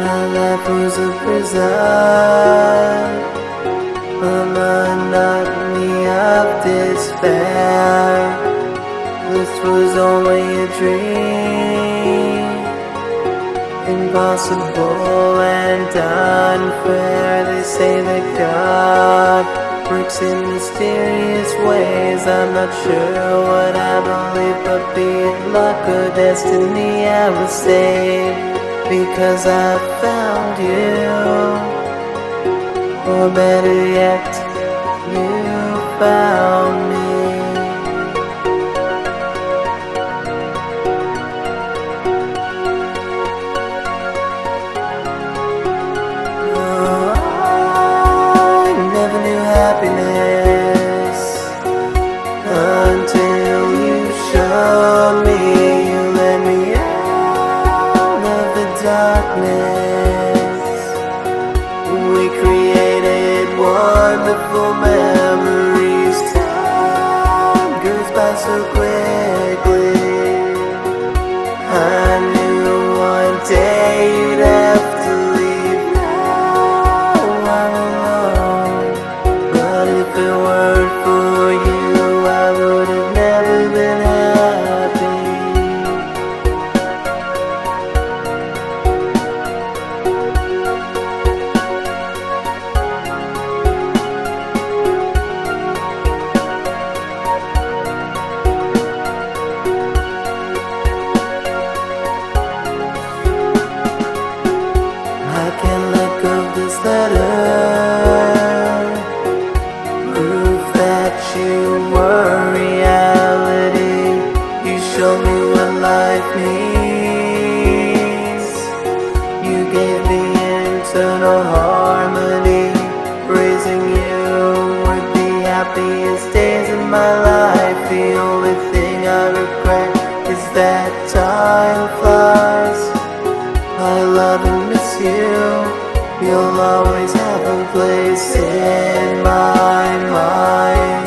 My life was a prison, a monotony of despair. This was only a dream, impossible and unfair. They say that God works in mysterious ways. I'm not sure what I believe, but be it luck or destiny, I was saved because I found you, or better yet, you found me. Oh, I never knew happiness until you showed me. You let me out of the darkness. We created wonderful memories. Time goes by so quickly. I knew one day you'd have to leave. Now I'm alone. But if it weren't for you, I would have never been happy. I can't let go of this letter, proof that you were reality. You showed me what life means. You gave me internal harmony. Raising you were the happiest days of my life. The only thing I regret is that time flies. I love and miss you. You'll always have a place in my mind.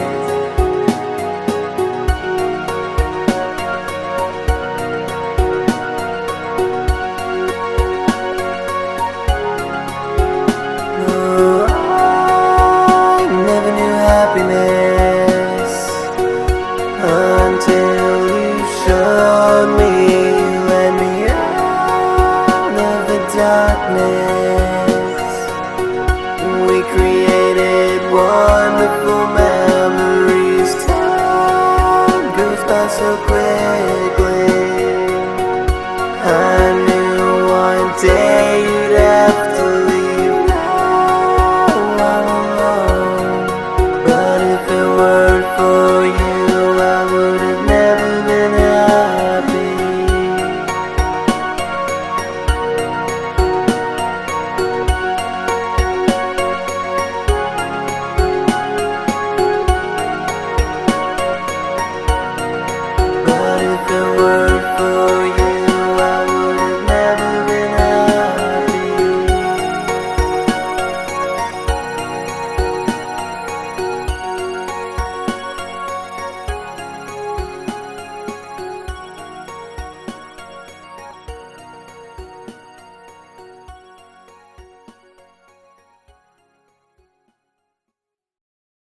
Oh, I never knew happiness until you showed me. You let me out of the darkness. We created wonderful memories. Time goes by so quickly. I knew one day you'd have to